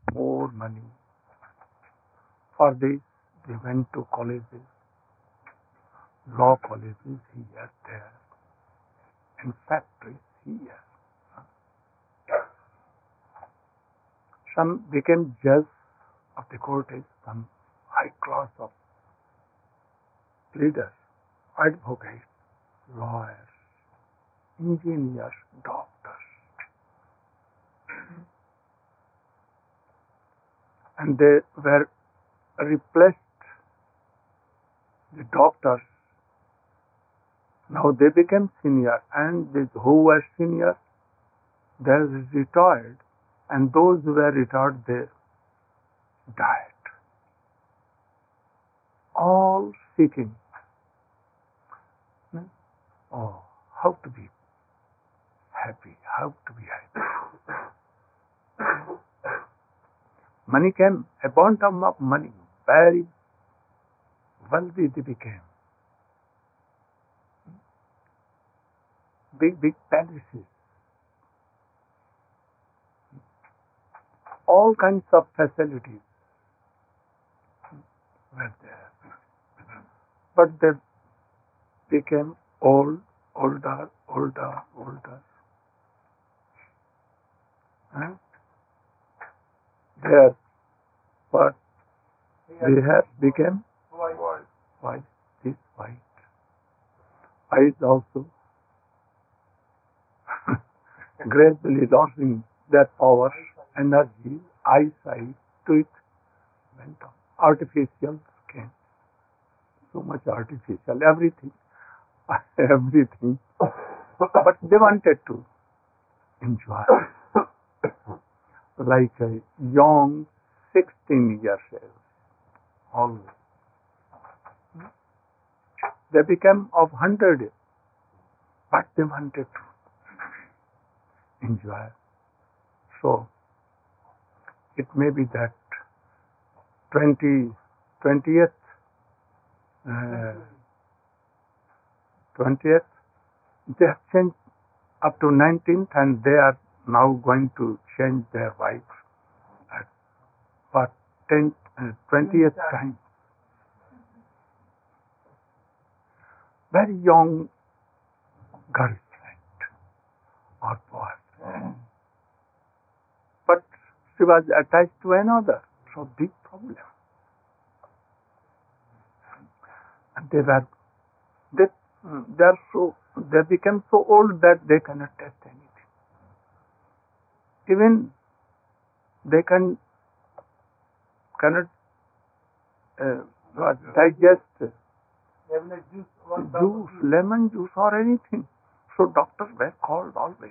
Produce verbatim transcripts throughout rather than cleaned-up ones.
more money. For this, they went to colleges, law colleges here, there, and factories here. Some became judges of the courts, some high class of leaders, advocates, lawyers, engineers, doctors. And they were replaced, the doctors. Now they became senior, and those who were senior, they retired, and those who were retired, they died. All seeking, oh, how to be happy, how to be happy. Money came, a quantum of money, very wealthy they became. Big, big palaces. All kinds of facilities were there. But they became old, older, older, older. Huh? Their what they have become white. White. This white. Eyes also gradually losing their power, energy, eyesight, teeth went on. Artificial skin. So much artificial, everything. everything. But they wanted to enjoy. Like a young sixteen years old. Always. They became of hundred, but they wanted to enjoy. So it may be that twenty, twentieth, uh, twentieth, they have changed up to nineteenth, and they are now going to change their wives at for tenth, uh, twentieth time. Very young girlfriend or boyfriend. But she was attached to another, so big problem. And they were, they, they are so, they became so old that they cannot taste anything. Even they can cannot uh, what, digest lemon juice, juice, lemon juice or anything. So doctors were called always.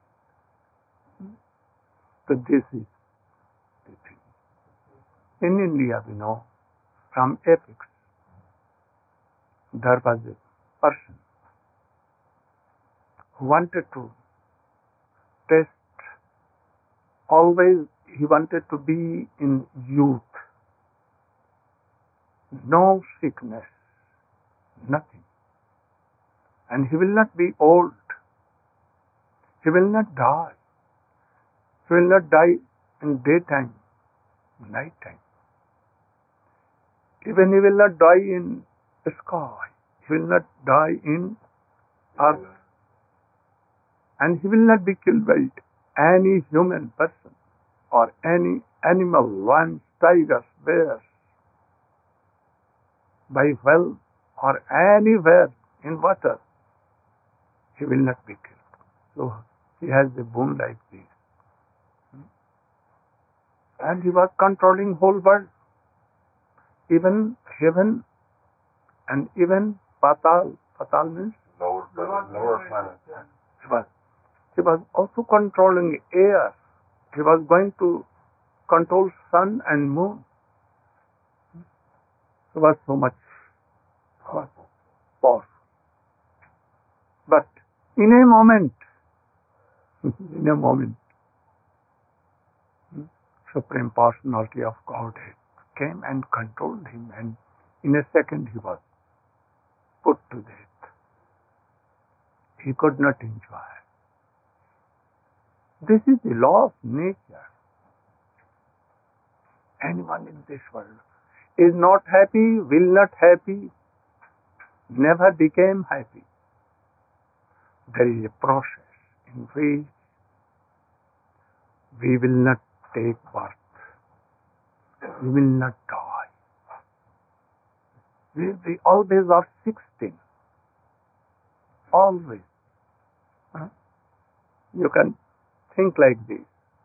So this is the thing. In India, we know, from epics, there was a person who wanted to test, always he wanted to be in youth. No sickness, nothing. And he will not be old. He will not die. He will not die in daytime, nighttime. Even he will not die in the sky. He will not die in earth. And he will not be killed by any human person or any animal, lions, tigers, bears, by well or anywhere in water. He will not be killed. So he has a boon like this. And he was controlling whole world, even heaven and even Patal. Patal means lower, lower planet. He was, he was also controlling air. He was going to control sun and moon. He was so much powerful. But in a moment, in a moment, Supreme Personality of Godhead came and controlled him, and in a second he was put to death. He could not enjoy. This is the law of nature. anyone in this world is not happy, will not happy, never became happy. There is a process in which we will not take birth, we will not die. We will be always of sixteen, always. Huh? You can think like this.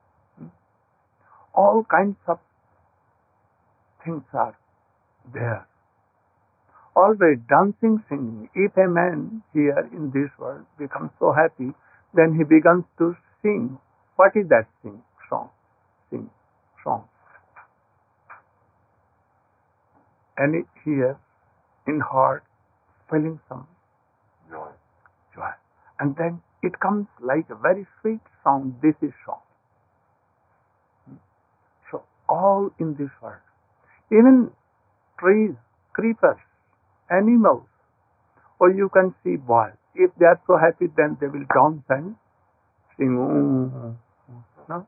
All kinds of things are there. Always dancing, singing. If a man here in this world becomes so happy, then he begins to sing. What is that sing? Song. Sing. Song. And here in heart feeling some Joy. joy. And then it comes like a very sweet sound. This is song. So all in this world, even trees, creepers, animals, or you can see boys. If they are so happy, then they will dance and sing. Oh, no?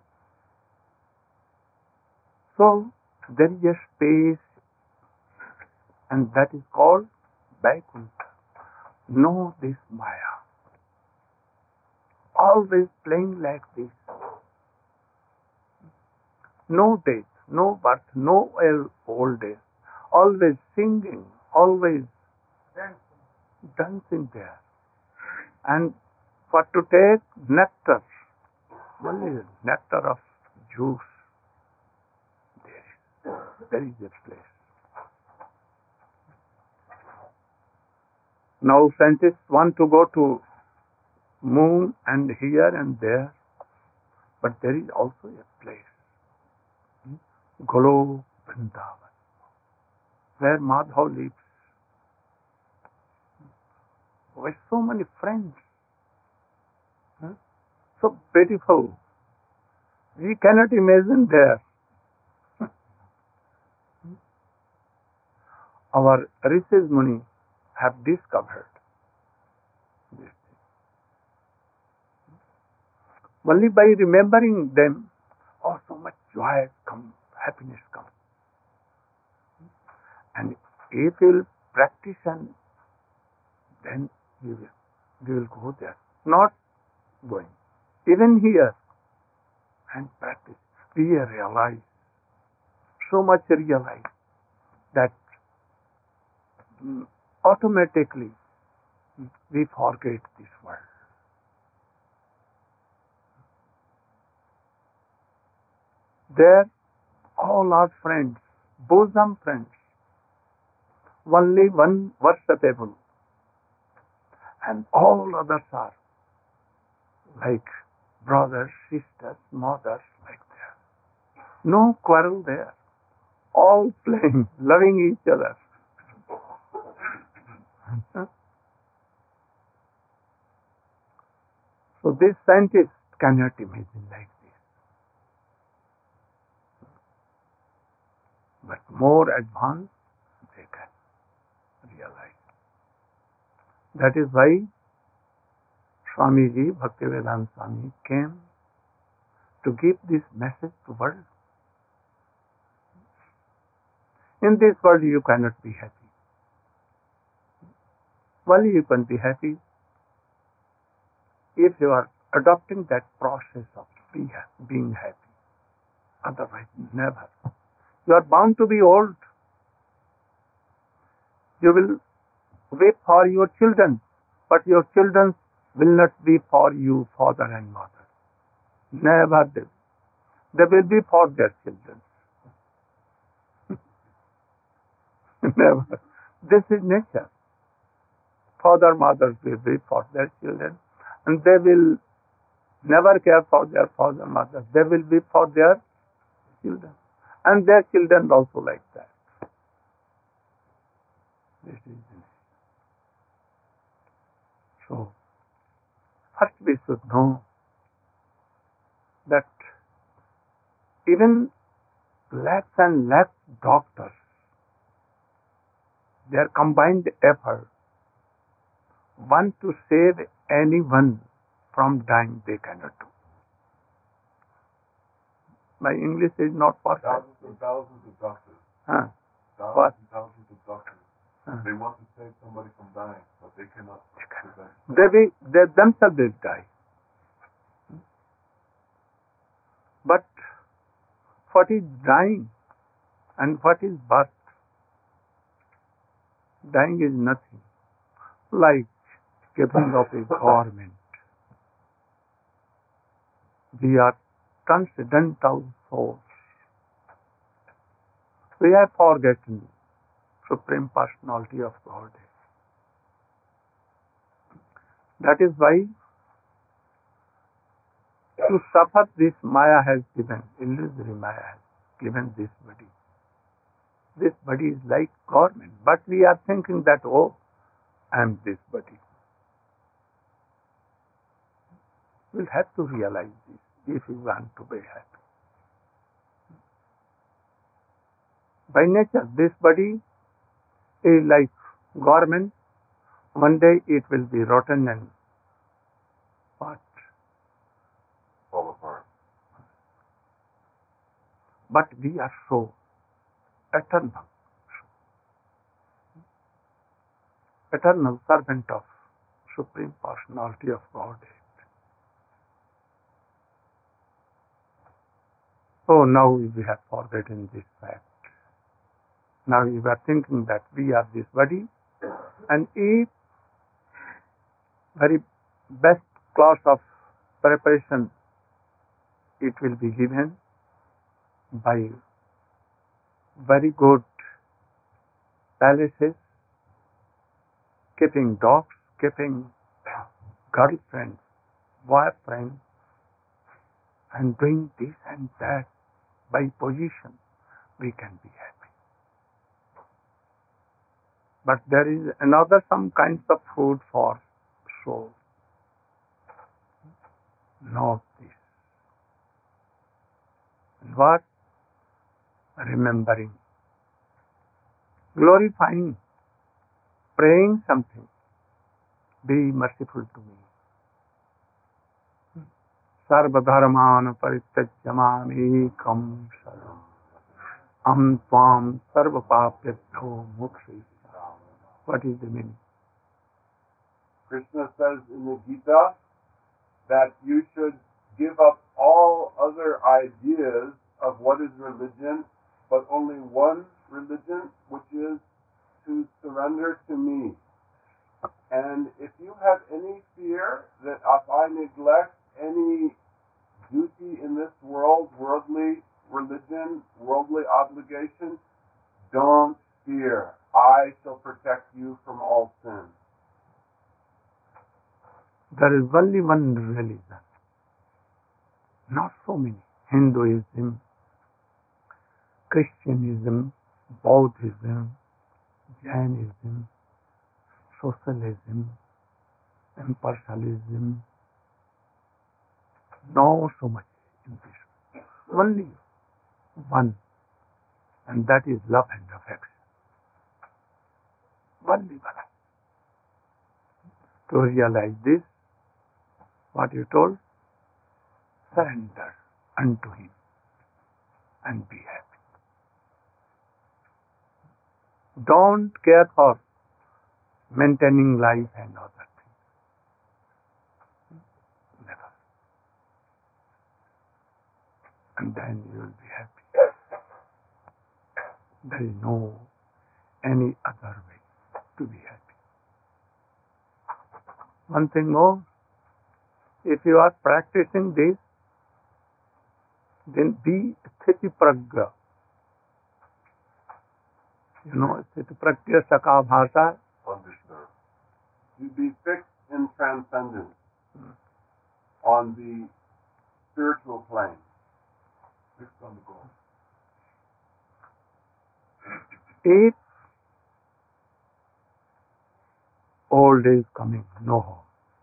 So there is a space, and that is called Vaikuntha. Know this Maya. Always playing like this. No death, no birth, no old age. Always singing, always dancing there. And for to take nectar, only nectar of juice, there is, there is a place. Now scientists want to go to moon and here and there, but there is also a place, Golok Vrindavan, where Madhav lives, with so many friends, huh? So beautiful. We cannot imagine there. Our Rishis Muni have discovered this. Only by remembering them, oh, so much joy comes, happiness comes. And if you will practice, and then you will, you will go there. Not going. Even here, and practice, we realize, so much realize, that mm, automatically we forget this world. There, all are friends, bosom friends. Only one worshipable, and all others are like brothers, sisters, mothers, like that. No quarrel there. All playing, loving each other. So this scientist cannot imagine like this. But more advanced, they can realize. That is why Swamiji, Bhaktivedanta Swami, came to give this message to the world. In this world you cannot be happy. Only you can be happy if you are adopting that process of being happy. Otherwise, never. You are bound to be old. You will wait for your children, but your children will not be for you, father and mother. Never they. They will be for their children. Never. This is nature. Father, mother will be for their children, and they will never care for their father, mother. They will be for their children, and their children also like that. This is so. First, we should know that even lakhs and lakhs doctors, their combined effort, want to save anyone from dying, they cannot do. My English is not perfect. Thousands and thousands of doctors. Huh? Thousands What? and thousands of doctors. Huh? They want to save somebody from dying, but they cannot prevent. They, will, they themselves will die. But what is dying and what is birth? Dying is nothing. Like giving up a government. We are transcendental souls. We have forgotten Supreme Personality of Godhead. That is why to suffer this Maya has given, illusory Maya has given this body. This body is like government, but we are thinking that, oh, I am this body. We'll have to realize this if we want to be happy. By nature, this body is like garment. One day it will be rotten and what? Fall apart. But we are so eternal. Eternal servant of Supreme Personality of Godhead. So now we have forgotten this fact. Now we are thinking that we are this body, and if very best class of preparation it will be given by very good palaces, keeping dogs, keeping girlfriends, boyfriends, and doing this and that by position, we can be happy. But there is another some kinds of food for soul. Not this. And what? Remembering, glorifying, praying something. Be merciful to me. Sarvadharman parityajya ekam saram. Am tvam sarva papyabhyo mukhi. What is the meaning? Krishna says in the Gita that you should give up all other ideas of what is religion, but only one religion, which is to surrender to me. And if you have any fear that if I neglect any duty in this world, worldly religion, worldly obligation, don't fear. I shall protect you from all sin. There is only one religion, not so many. Hinduism, Christianism, Buddhism, Jainism, socialism, impartialism. No so much in this. Only one, and that is love and affection. Only one. To realize this, what you told, surrender unto Him and be happy. Don't care for maintaining life and other things. Never. And then you will be happy. There is no any other way to be happy. One thing more, if you are practicing this, then be sthiti pragya. You know, sthiti pragya saka bhasa. Understood. To be fixed in transcendence hmm. on the spiritual plane. Fixed on the goal. If old is coming, no harm.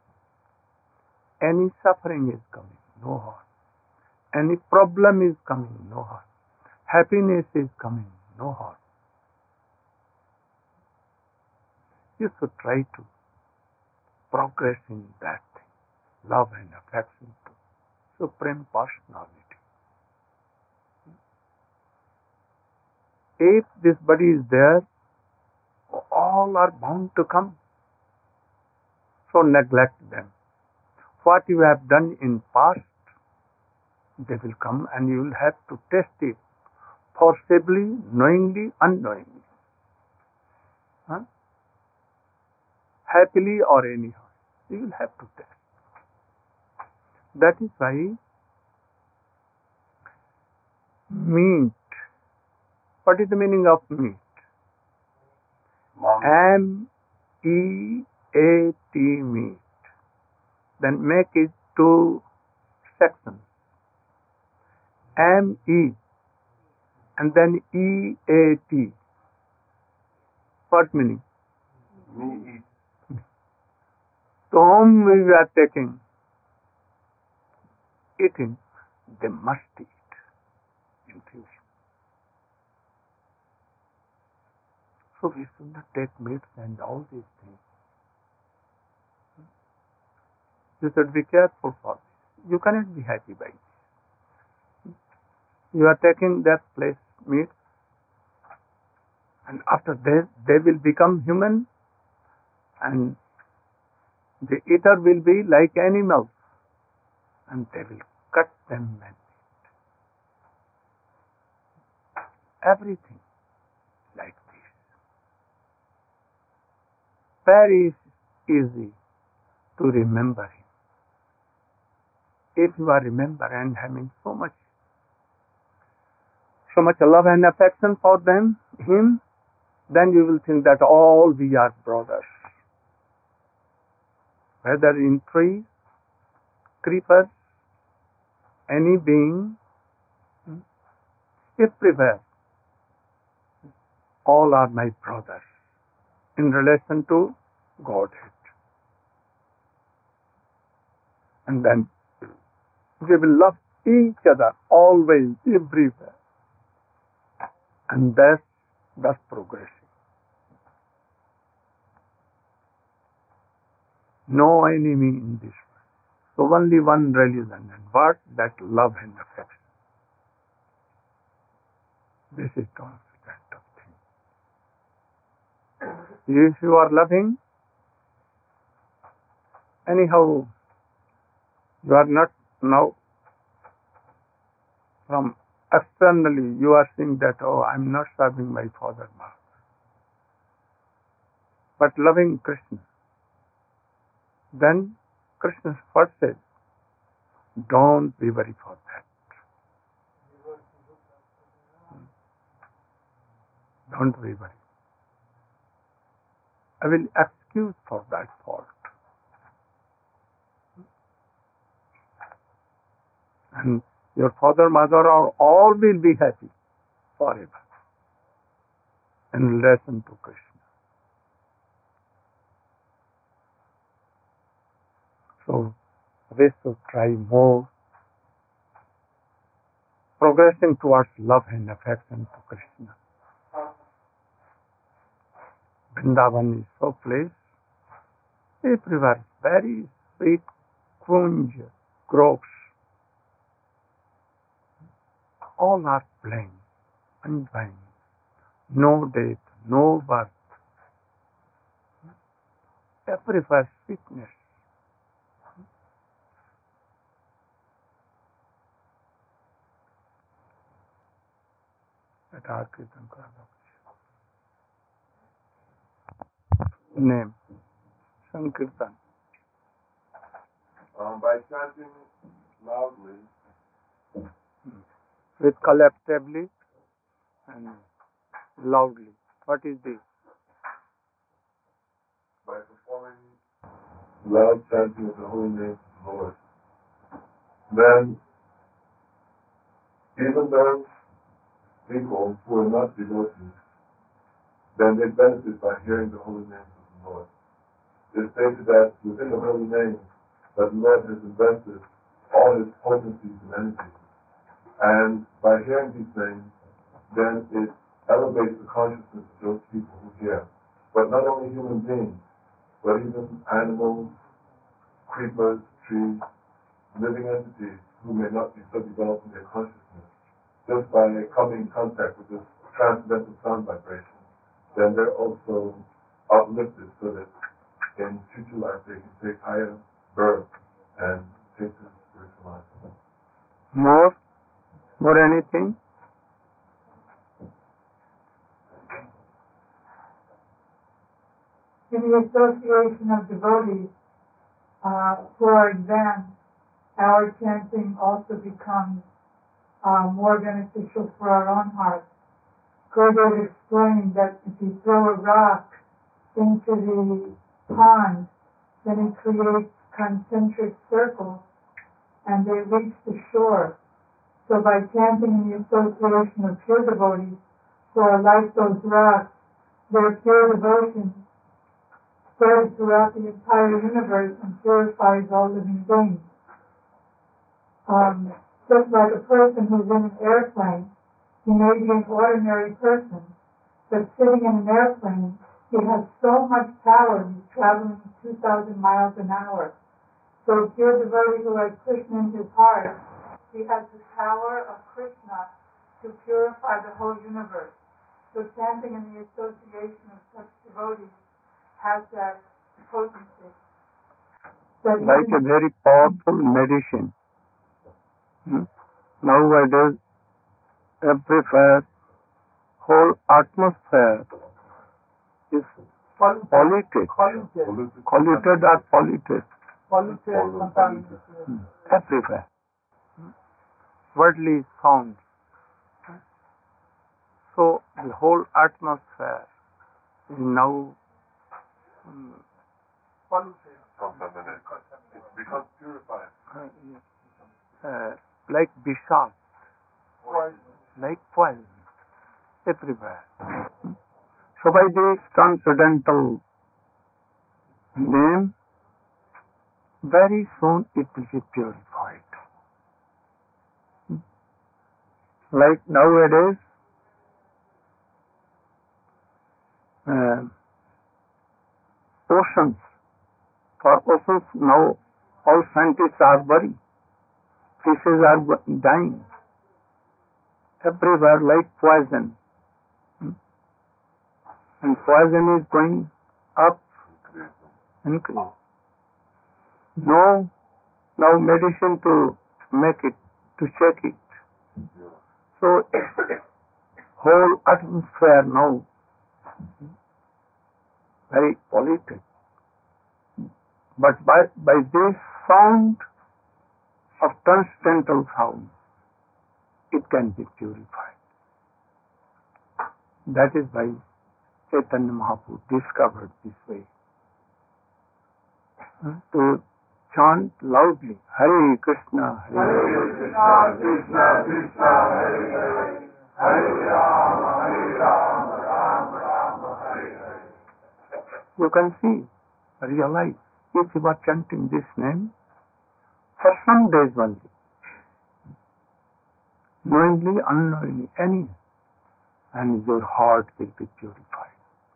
Any suffering is coming, no harm. Any problem is coming, no harm. Happiness is coming, no harm. You should try to progress in that thing, love and affection to Supreme Personality. if this body is there, all are bound to come. So neglect them. What you have done in past, they will come and you will have to test it forcibly, knowingly, unknowingly. Huh? Happily or anyhow. You will have to test. That is why meat. What is the meaning of meat? M E A T, meat. Then make it two sections. M E and then E A T. What meaning? Me eat. To whom we are taking, eating, they must eat. Intuition. So we should not take meats and all these things. You should be careful for this. You cannot be happy by this. You are taking that place meat, and after that they will become human, and the eater will be like animals, and they will cut them and eat. Everything like this. Very easy to remember him. If you are remember and having so much, so much love and affection for them, him, then you will think that all we are brothers. Whether in trees, creepers, any being, everywhere, all are my brothers in relation to Godhead. And then we will love each other always, everywhere. And that's, that's progressing. No enemy in this world. So only one religion, and what? That love and affection. This is constant of things. If you are loving, anyhow, you are not now from externally you are seeing that, oh, I am not serving my father now. But loving Krishna. Then Krishna first said, don't be worried for that. Don't be worried. I will excuse for that fault. And your father, mother, are all will be happy forever in relation to Krishna. So we should try more progressing towards love and affection to Krishna. Vrindavan is so place, everywhere very sweet kunj, groves, all are plain, undying, no death, no birth, everywhere sweetness. At our Kirtan name, Sankirtan. Um, by chanting loudly. With collectively and loudly. What is this? By performing loud chanting of the holy name of the Lord. Then, even those people who are not devotees, then they benefit by hearing the holy name of the Lord. It's stated that within the holy name, that the Lord has invested all his potencies and energies. And by hearing these names, then it elevates the consciousness of those people who hear. But not only human beings, but even animals, creepers, trees, living entities who may not be so developed in their consciousness, just by coming in contact with this transcendental sound vibration, then they're also uplifted so that in future life they can take higher birth and take to spiritual life. More? More anything? In the association of devotees uh, who are exams, our chanting also becomes uh, more beneficial for our own hearts. Gurdjieff explained that if you throw a rock into the pond, then it creates concentric circles and they reach the shore. So by chanting in the association of pure devotees who are like those rocks, their pure devotion spreads throughout the entire universe and purifies all living beings. Um, just like a person who's in an airplane, he may be an ordinary person, but sitting in an airplane, he has so much power, he's traveling two thousand miles an hour. So a pure devotee who has Krishna in his heart, he has the power of Krishna to purify the whole universe. So chanting in the association of such devotees has that potency. That Like a very powerful medicine. Hmm? Nowadays, everywhere, whole atmosphere is polluted. Polluted. Polluted or polluted. Polluted, contaminated. Hmm. Everywhere. Hmm. Worldly sounds. So the whole atmosphere is now um, Polluted. It becomes purified. uh, uh, like Bishak, like poison, everywhere. So by this transcendental name, very soon it will be purified. Like nowadays, uh, oceans, for oceans now all scientists are worried. Fishes are dying. Everywhere like poison. And poison is going up, increase. No, no medicine to make it, to check it. So, whole atmosphere now very polluted. But by, by this sound of transcendental sound, it can be purified. That is why Chaitanya Mahaprabhu discovered this way. Uh, to chant loudly, Hare Krishna, Hare Krishna, Krishna Krishna, Hare Hare, Hare Rama, Hare Rama, Rama Rama, Hare Hare. You can see, realize, if you are chanting this name, for some days only, knowingly, unknowingly, any, and your heart will be purified.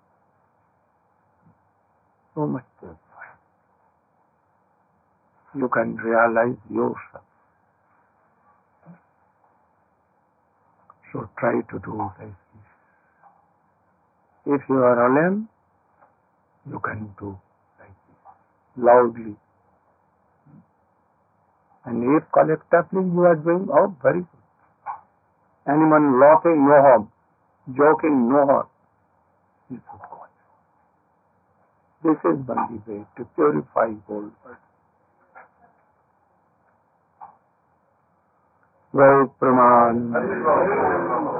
So much purified. You can realize yourself. So try to do like this. If you are alone, you can do like this, loudly. And if collectively you are doing, oh, very good. Anyone laughing, no harm. Joking, no harm. You should go. This is one way to purify whole world. Well, Praman.